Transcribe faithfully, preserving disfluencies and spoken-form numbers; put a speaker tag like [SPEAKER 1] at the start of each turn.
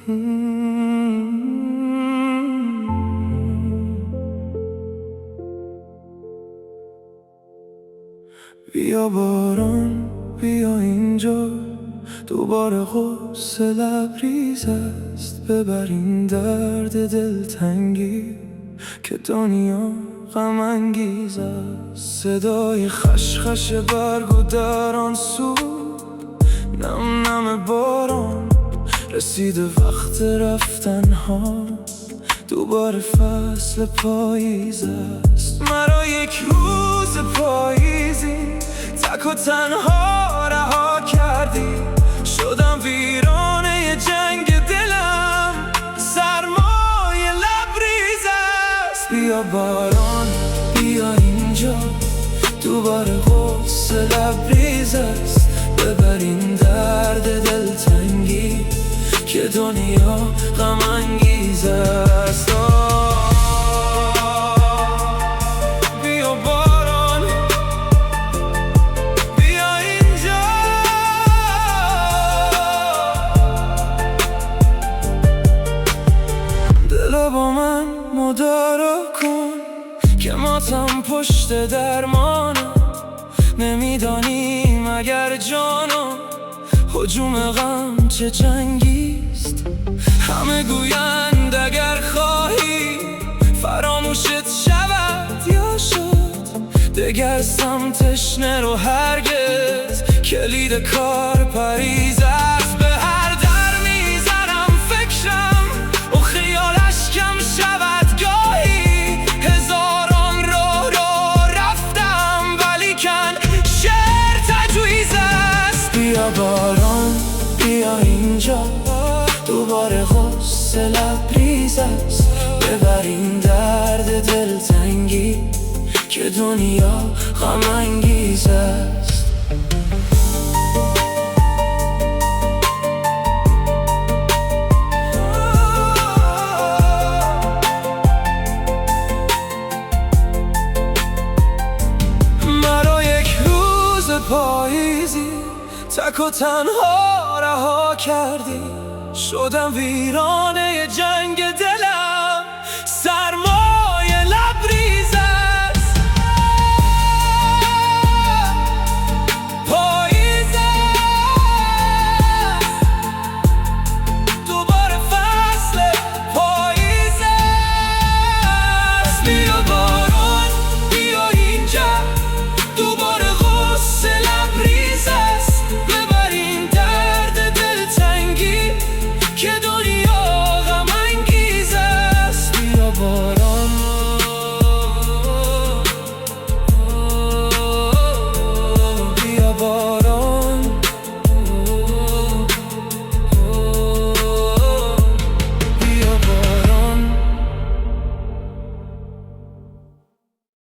[SPEAKER 1] بیا باران بیا اینجا، دوباره غصه لبریز است. ببر این درد دلتنگی که دنیا غم انگیز است. صدای خشخش برگ و در آن سو نم نم باران. رسیده وقت رفتن ها، دوباره فصل پاییز است. مرا یک روز پاییزی تک و تنها رها کردی. شدم ویرانه جنگ دلم، سرمای لبریز است. بیا باران بیا اینجا، دوباره غصه لبریز است. ببر این درد دلتنگی که دنیا غم انگیز است. بیا باران بیا اینجا، دل با من مدارا کن که ماتم پشت درمانم. نمیدانی مگر جانم هجوم غم چه جنگیست. همه گویند اگر خواهی فراموشت شود یا شد. دگر سمتش نرو هرگز، کلید کار پریز است. به هر در میزنم فکرم و خیالش کم شود گاهی. هزاران راه رو رفتم ولیکن شعر تجویز است. بیا باران بیا اینجا، دوباره غصه لبریز است. ببر این درد دلتنگی که دنیا غم انگیز است. مرا یک روز پاییزی تک و تنها رها کردی. شدم ویرانه جنگ دلم،